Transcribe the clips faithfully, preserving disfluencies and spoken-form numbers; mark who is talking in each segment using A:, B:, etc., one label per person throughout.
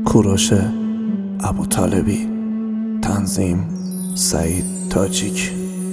A: کوروش ابوطالبی، تنظیم سعید تاجیک.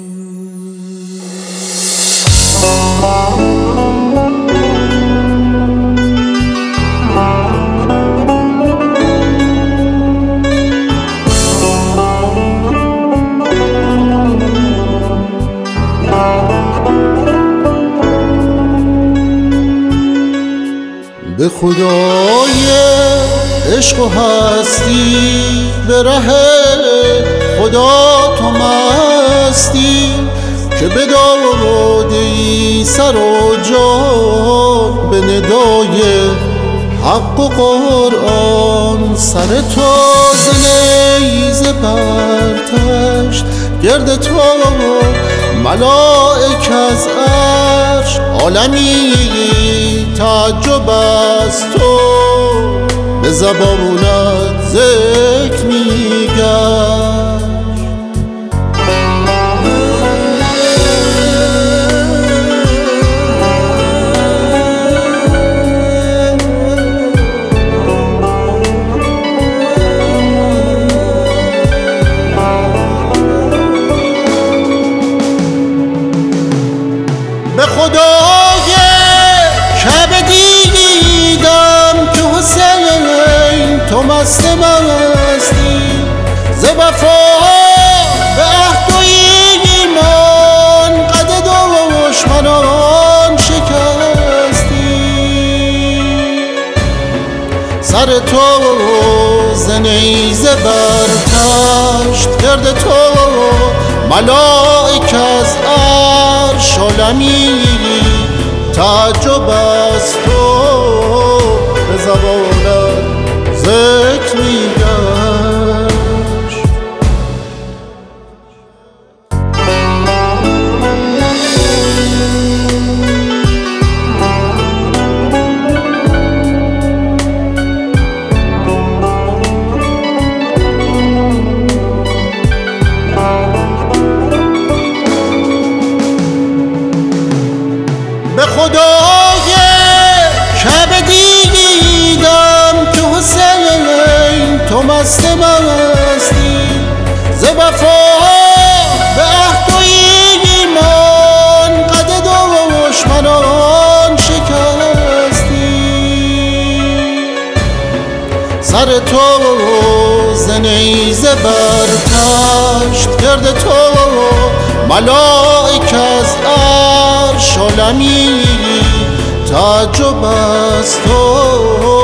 B: به خدای عشق و هستی، به ره خدا تو مستی، که بداده ای سر و جان به ندای حق و قرآن. سر تاز نیزه برتشت، گرد تو ملائک از عرش، عالمی تعجب از تو به زبانت ذکر می‌گشت. به خدای کعبه دیدم که حسین تو مست مستی، ز وفا به عهد و ایمان قد دشمنان شکستی. سر تو ز نیزه برتشت، گرد تو ملائک از عرش، عالمی تعجب از تو به زبانت ذکر می‌گشت. به خدای کعبه دیدم که حسین تو مست مستی، ز وفا به عهد و ایمان قد دشمنان شکستی. سر تو ز نیزه برتشت، گرد تو ملائک از عرش، عالمی تعجب از تو